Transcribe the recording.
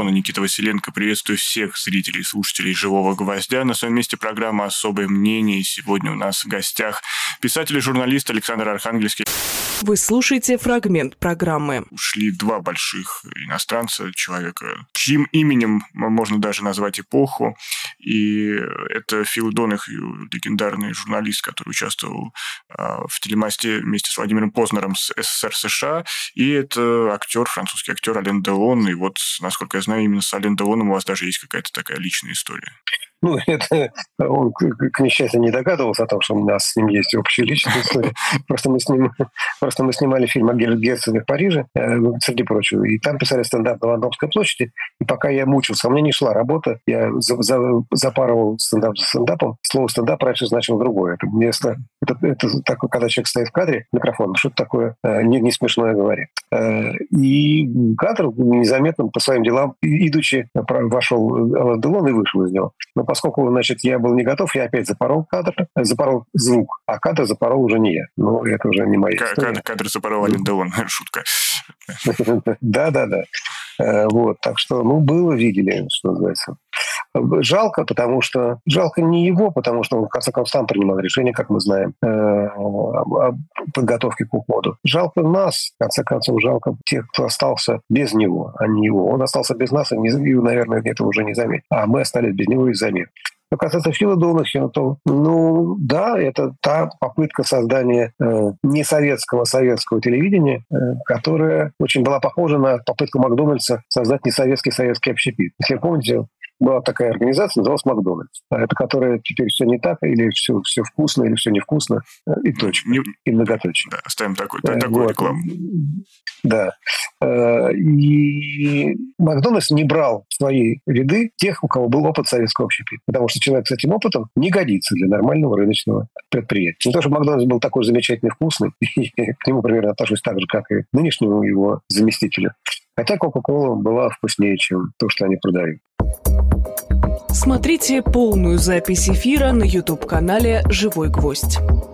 микрофона Никита Василенко. Приветствую всех зрителей и слушателей «Живого гвоздя». На своем месте программа «Особое мнение». И сегодня у нас в гостях писатель и журналист Александр Архангельский. Вы слушаете фрагмент программы. Ушли два больших иностранца, человека, чьим именем можно даже назвать эпоху. И это Фил Донахью, легендарный журналист, который участвовал в телемасте вместе с Владимиром Познером с СССР США. И это актер, французский актер Ален Делон. И вот, насколько я знаю, именно с Ален Делоном у вас даже есть какая-то такая личная история. Ну, это он, к несчастью, не догадывался о том, что у нас с ним есть общая личная история. Просто мы снимали фильм о Герцене в Париже, среди прочего, и там писали стендап на Вандомской площади. И пока я мучился, у меня не шла работа, я запарывал стендап за стендапом. Слово «стендап» раньше значило другое. Это место, это такое, когда человек стоит в кадре, микрофон, что-то такое не смешное говорит. И кадр незаметно по своим делам, идучи, вошел Ален Делон и вышел из него. Но поскольку, значит, я был не готов, я опять запорол звук, а кадр запорол уже не я. Ну, это уже не моя история. Кадр запорол Ален Делон, шутка. Да. Вот, так что, было, видели, что называется. Жалко, жалко не его, потому что он, в конце концов, сам принимал решение, как мы знаем, о подготовке к уходу. Жалко нас, в конце концов, жалко тех, кто остался без него, а не его. Он остался без нас, и, наверное, этого уже не заметил. А мы остались без него из-за мира. Что касается Фила Донахью, то, да, это та попытка создания не советского телевидения, которая очень была похожа на попытку Макдональдса создать несоветский общепит. Если вы помните, была такая организация, называлась Макдональдс. Это которая теперь все не так, или все вкусно, или все невкусно, и точка, и многоточие. Да, оставим такую рекламу. Да. И Макдональдс не брал в свои ряды тех, у кого был опыт советского общепита. Потому что человек с этим опытом не годится для нормального рыночного предприятия. Не то, что Макдональдс был такой замечательный, вкусный, к нему примерно отношусь так же, как и к нынешнему его заместителю. Хотя Кока-Кола была вкуснее, чем то, что они продают. Смотрите полную запись эфира на YouTube-канале «Живой гвоздь».